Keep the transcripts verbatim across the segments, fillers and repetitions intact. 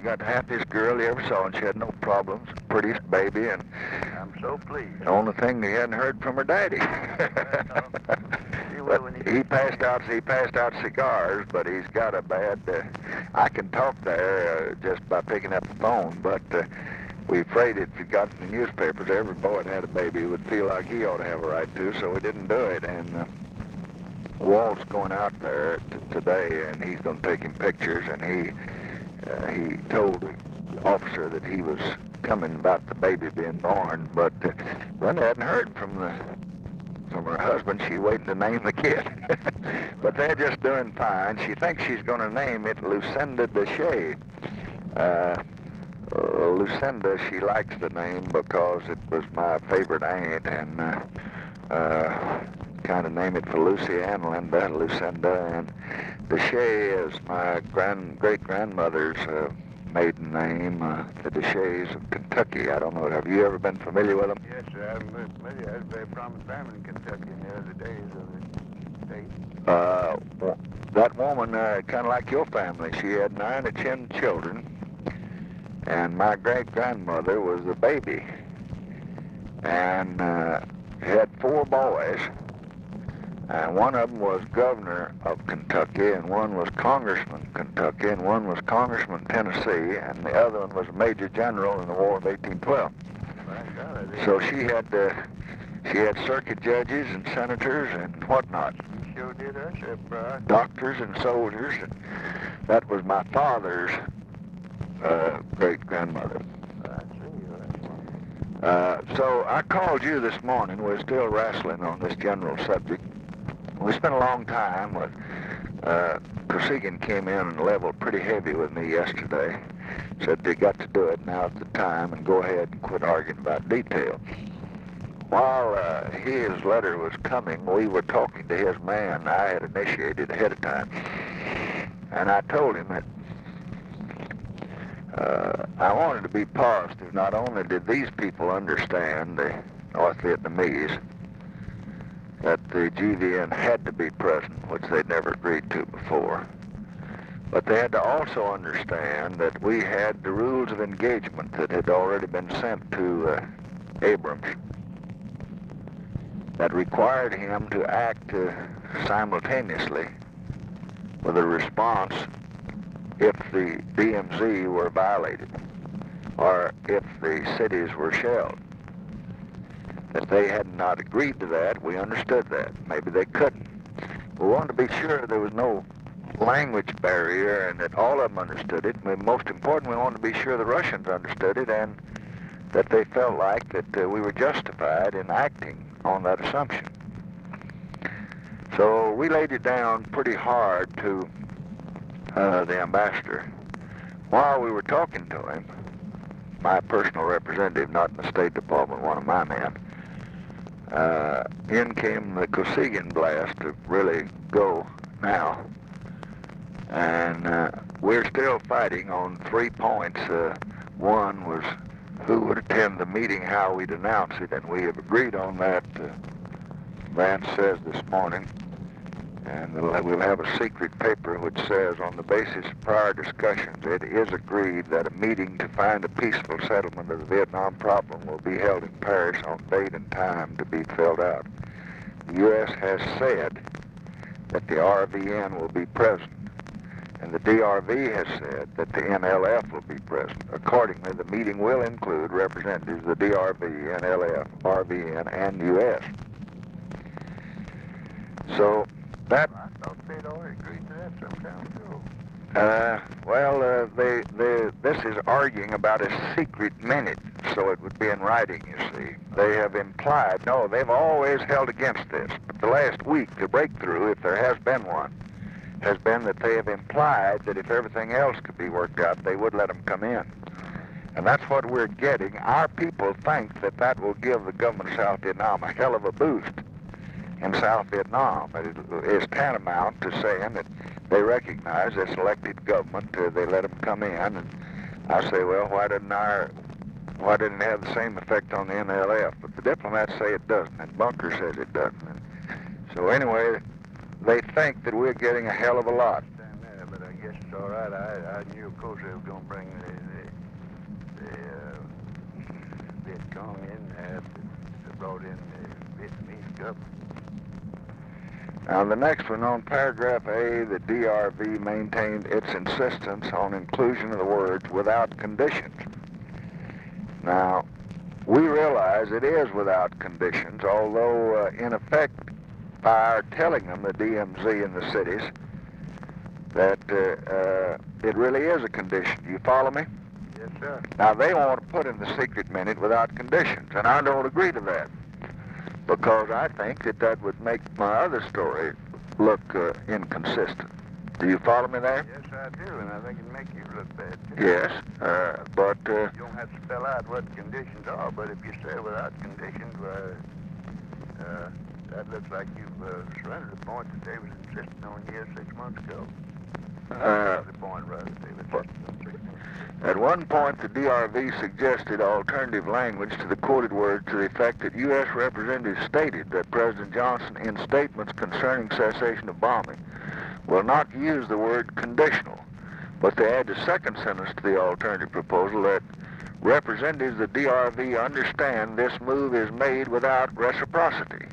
got the happiest girl he ever saw, and she had no problems. Prettiest baby, and I'm so pleased. the only thing he hadn't heard from her daddy. But he passed out. He passed out cigars, but he's got a bad. Uh, I can talk there uh, just by picking up the phone, but uh, we afraid if you got in the newspapers, every boy that had a baby would feel like he ought to have a right to, so we didn't do it. And uh, Walt's going out there t today, and he's going to take him pictures, and he uh, he told the officer that he was coming about the baby being born, but uh, Brenda hadn't heard from the from her husband. She's waiting to name the kid. But they're just doing fine. She thinks she's going to name it Lucinda Deshay. Uh, uh, Lucinda, she likes the name because it was my favorite aunt, and uh, uh, kind of name it for Lucy and Linda, Lucinda, and Deshay is my grand great-grandmother's uh, maiden name, uh, the Deshays of Kentucky. I don't know, have you ever been familiar with them? Yes, sir, I'm familiar. I had a very prominent family in Kentucky in the early days of the state. Uh, that woman, uh, kind of like your family, she had nine or ten children, and my great-grandmother was the baby, and uh, had four boys. And one of them was governor of Kentucky, and one was congressman Kentucky, and one was congressman Tennessee, and the other one was a major general in the War of eighteen twelve. So she had uh, she had circuit judges and senators and whatnot. You sure did, huh, sir, bro? Doctors and soldiers. And that was my father's uh, great-grandmother. I see. Uh, so I called you this morning. We're still wrestling on this general subject. We spent a long time with, uh, Kosygin came in and leveled pretty heavy with me yesterday. Said they got to do it, now's the time, and go ahead and quit arguing about details. While uh, his letter was coming, we were talking to his man I had initiated ahead of time. And I told him that uh, I wanted to be positive. Not only did these people understand, the North Vietnamese, that the G V N had to be present, which they'd never agreed to before. But they had to also understand that we had the rules of engagement that had already been sent to uh, Abrams that required him to act uh, simultaneously with a response if the D M Z were violated or if the cities were shelled. If they had not agreed to that, we understood that. Maybe they couldn't. We wanted to be sure there was no language barrier and that all of them understood it. And most important, we wanted to be sure the Russians understood it and that they felt like that uh, we were justified in acting on that assumption. So we laid it down pretty hard to uh, the ambassador. While we were talking to him, my personal representative, not in the State Department, one of my men, Uh, in came the Kosygin blast to really go now. And uh, we're still fighting on three points. Uh, one was who would attend the meeting, how we'd announce it, and we have agreed on that, uh, Vance says this morning. And we'll have a secret paper which says, on the basis of prior discussions, it is agreed that a meeting to find a peaceful settlement of the Vietnam problem will be held in Paris on date and time to be filled out. The U S has said that the R V N will be present, and the D R V has said that the N L F will be present. Accordingly, the meeting will include representatives of the D R V, N L F, R V N, and U S. So, that, I thought they'd already agreed to that some time ago. Uh, well, uh, they, they, this is arguing about a secret minute, so it would be in writing, you see. They have implied, no, they've always held against this, but the last week, the breakthrough, if there has been one, has been that they have implied that if everything else could be worked out, they would let them come in. And that's what we're getting. Our people think that that will give the government of South Vietnam a hell of a boost in South Vietnam. It is tantamount to saying that they recognize this elected government, uh, they let them come in, and I say, well, why didn't our, why didn't it have the same effect on the N L F? But the diplomats say it doesn't, and Bunker says it doesn't. And so anyway, they think that we're getting a hell of a lot. But I guess it's all right. I, I knew, of course, they were going to bring the, the, the uh, Viet Cong in. They, had, they brought in the Vietnamese government. Now, the next one, on paragraph A, the D R V maintained its insistence on inclusion of the words without conditions. Now, we realize it is without conditions, although uh, in effect, by our telling them, the D M Z in the cities, that uh, uh, it really is a condition. You follow me? Yes, sir. Now, they want to put in the secret minute without conditions, and I don't agree to that, because I think that that would make my other story look uh, inconsistent. Do you follow me there? Yes, I do, and I think it'd make you look bad, too. Yes, uh, but... Uh, you don't have to spell out what the conditions are, but if you say without conditions, uh, uh, that looks like you've uh, surrendered a point that they was insisting on here six months ago. Uh, the point, rather, they were insisting on six months. At one point, the D R V suggested alternative language to the quoted words to the effect that U S representatives stated that President Johnson, in statements concerning cessation of bombing, will not use the word conditional, but they add the second sentence to the alternative proposal that representatives of the D R V understand this move is made without reciprocity.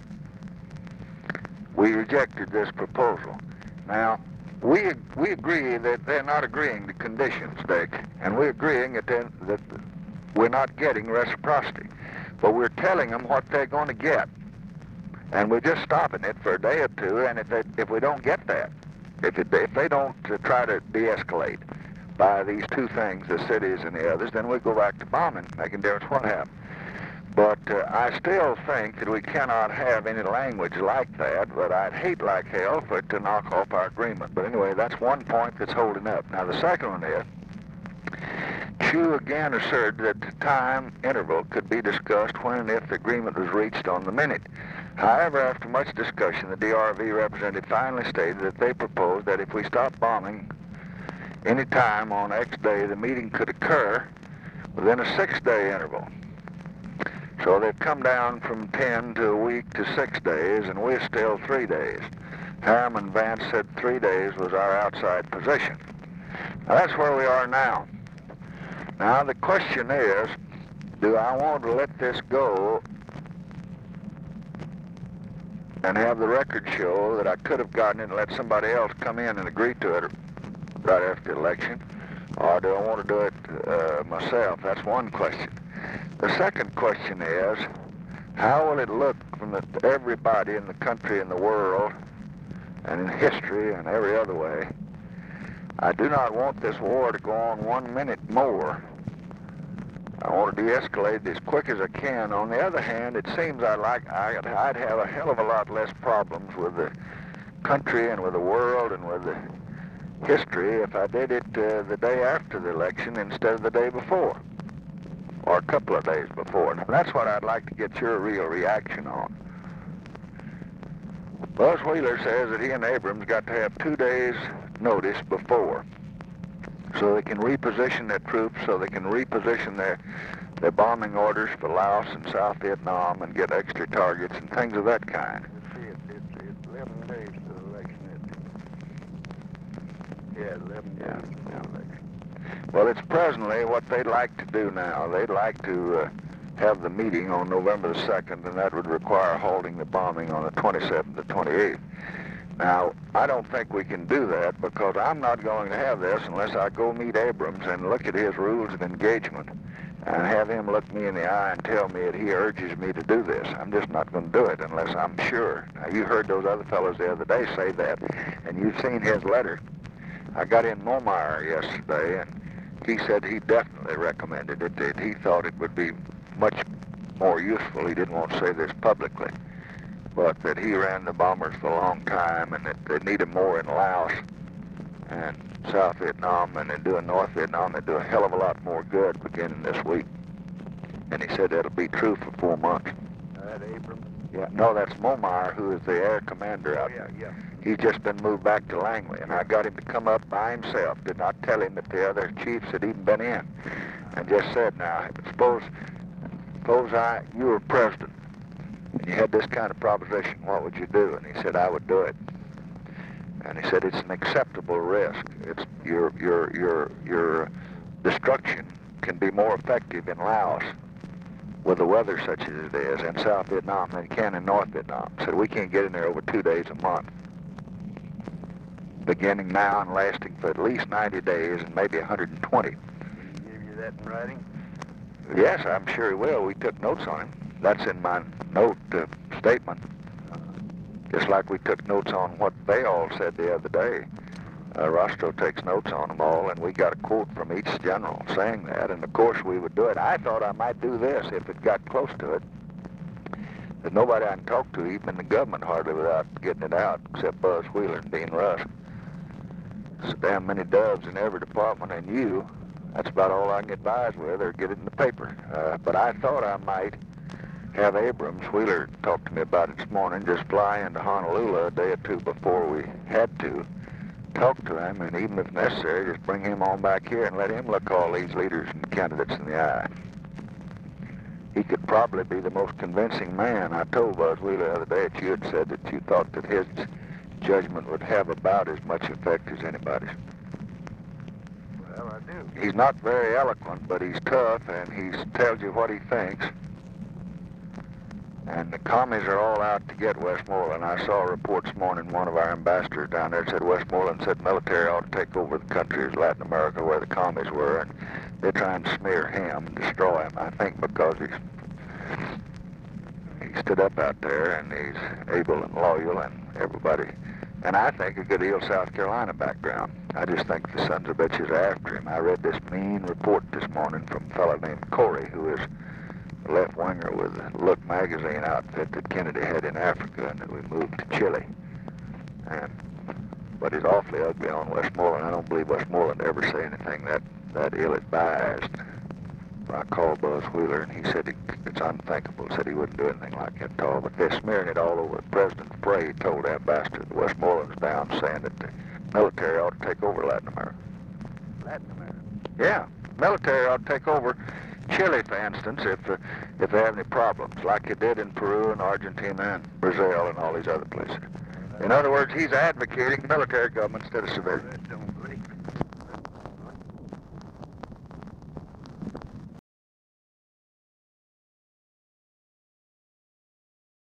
We rejected this proposal. Now, We we agree that they're not agreeing to conditions, Dick, and we're agreeing that, that we're not getting reciprocity. But we're telling them what they're going to get. And we're just stopping it for a day or two, and if they, if we don't get that, if, it, if they don't uh, try to de-escalate by these two things, the cities and the others, then we go back to bombing, making a difference what happens. But uh, I still think that we cannot have any language like that, but I'd hate like hell for it to knock off our agreement. But anyway, that's one point that's holding up. Now, the second one is, Chu again asserted that the time interval could be discussed when and if the agreement was reached on the minute. However, after much discussion, the D R V representative finally stated that they proposed that if we stopped bombing any time on X day, the meeting could occur within a six-day interval. So they've come down from ten to a week to six days, and we're still three days. Harriman Vance said three days was our outside position. Now, that's where we are now. Now, the question is, do I want to let this go and have the record show that I could have gotten it and let somebody else come in and agree to it right after the election, or do I want to do it uh, myself? That's one question. The second question is, how will it look from the, everybody in the country and the world and in history and every other way? I do not want this war to go on one minute more. I want to de-escalate as quick as I can. On the other hand, it seems I'd, like, I'd, I'd have a hell of a lot less problems with the country and with the world and with the history if I did it uh, the day after the election instead of the day before, or a couple of days before. Now, that's what I'd like to get your real reaction on. Buzz Wheeler says that he and Abrams got to have two days' notice before, so they can reposition their troops, so they can reposition their, their bombing orders for Laos and South Vietnam and get extra targets and things of that kind. Let's see, it's, it's, it's eleven days to the election. It, yeah, eleven days Yeah, to the yeah. election. Well, it's presently what they'd like to do now. They'd like to uh, have the meeting on November the second, and that would require halting the bombing on the twenty-seventh to twenty-eighth. Now, I don't think we can do that because I'm not going to have this unless I go meet Abrams and look at his rules of engagement and have him look me in the eye and tell me that he urges me to do this. I'm just not going to do it unless I'm sure. Now, you heard those other fellows the other day say that, and you've seen his letter. I got in Momire yesterday, and he said he definitely recommended it, that he thought it would be much more useful. He didn't want to say this publicly, but that he ran the bombers for a long time and that they need them more in Laos and South Vietnam, and they're doing North Vietnam. They do a hell of a lot more good beginning this week. And he said that'll be true for four months. Uh, that Abrams? Yeah, no, that's Momire, who is the air commander out Oh, yeah, there. yeah. He's just been moved back to Langley, and I got him to come up by himself. Did not tell him that the other chiefs had even been in, and just said, now, suppose, suppose I, you were president, and you had this kind of proposition, what would you do? And he said, I would do it. And he said it's an acceptable risk. It's your your your your destruction can be more effective in Laos with the weather such as it is in South Vietnam than it can in North Vietnam. So we can't get in there over two days a month. Beginning now and lasting for at least ninety days and maybe one hundred twenty. Will he give you that in writing? Yes, I'm sure he will. We took notes on him. That's in my note uh, statement. Just like we took notes on what they all said the other day. Uh, Rostro takes notes on them all, and we got a quote from each general saying that, and of course we would do it. I thought I might do this if it got close to it. There's nobody I can talk to, even in the government, hardly without getting it out, except Buzz Wheeler and Dean Rusk. So damn many doves in every department, and you, that's about all I can advise with or get it in the paper. Uh, but I thought I might have Abrams, Wheeler talked to me about it this morning, just fly into Honolulu a day or two before we had to, talk to him, and even if necessary, just bring him on back here and let him look all these leaders and candidates in the eye. He could probably be the most convincing man. I told Buzz Wheeler the other day that you had said that you thought that his judgment would have about as much effect as anybody's. Well, I do. He's not very eloquent, but he's tough, and he tells you what he thinks. And the commies are all out to get Westmoreland. I saw a report this morning, one of our ambassadors down there said Westmoreland said military ought to take over the countries, Latin America, where the commies were, and they're trying to smear him and destroy him, I think, because he's, he stood up out there, and he's able and loyal, and everybody, and I think a good deal of South Carolina background. I just think the sons of bitches are after him. I read this mean report this morning from a fellow named Corey, who is a left-winger with the Look magazine outfit that Kennedy had in Africa and that we moved to Chile. And, but he's awfully ugly on Westmoreland. I don't believe Westmoreland ever say anything that, that ill-advised. I called Buzz Wheeler, and he said he, it's unthinkable. He said he wouldn't do anything like that at all. But they're smearing it all over. President Frey told the ambassador that Westmoreland's down, saying that the military ought to take over Latin America. Latin America? Yeah, military ought to take over Chile, for instance, if uh, if they have any problems, like it did in Peru and Argentina and Brazil and all these other places. In other words, he's advocating military government instead of civilian.